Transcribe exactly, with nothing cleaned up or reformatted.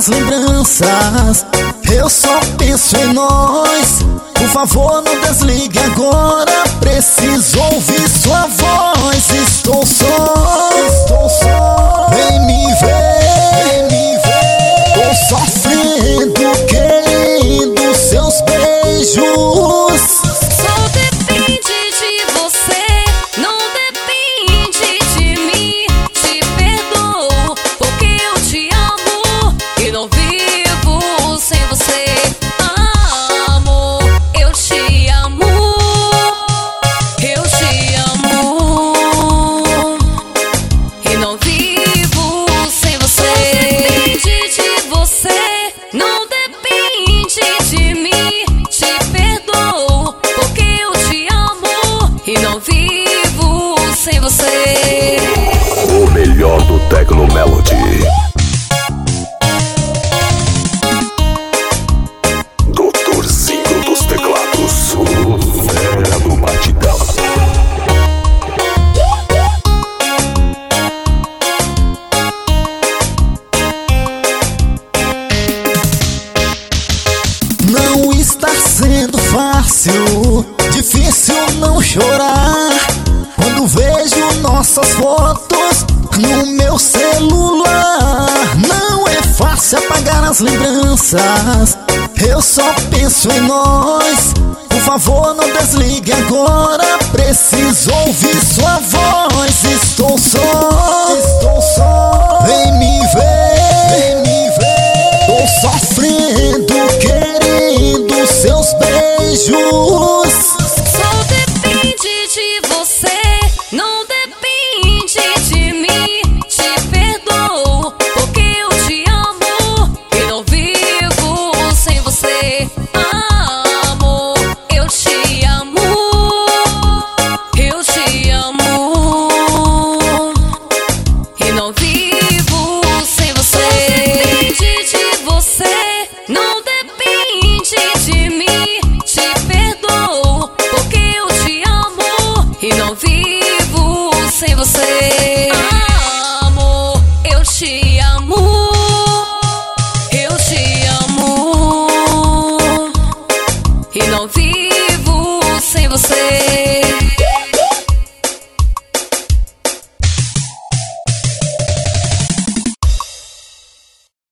as lembranças. Eu só penso em nós. Por favor, não desligue agora. Preciso ouvir sua voz. Estou só, estou só. Vem me ver, vem me ver. Tô sofrendo, querendo seus beijos. Só depende de você, não depende de mim. Te perdoo porque eu te amo e não vivo sem você. Amor, eu te amo, eu te amo e não vivo sem você. Só depende de você, não depende de mim. Te perdoo porque eu te amo e não vivo sem você. O melhor do Tecno Melody. Doutorzinho dos teclados, o fera do batidão. Não está sendo fácil, difícil não chorar quando vejo nossas fotos no meu celular. Não é fácil apagar as lembranças. Eu só penso em nós. Por favor, não desligue agora. Preciso ouvir sua voz. Estou só, estou só. Vem me ver, vem me ver. Tô sofrendo, querendo seus beijos. Só depende de você, não depende de mim. Te perdoo porque eu te amo e não vivo sem você. Amor, eu te amo, eu te amo e não vivo sem você. Só depende de você, não depende de mim. Te perdoo porque eu te amo e não vivo sem você.